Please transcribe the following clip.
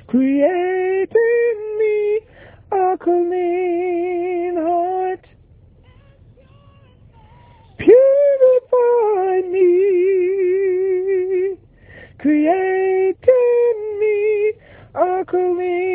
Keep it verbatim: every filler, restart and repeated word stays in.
Create in me a clean heart. Purify me. Create in me a clean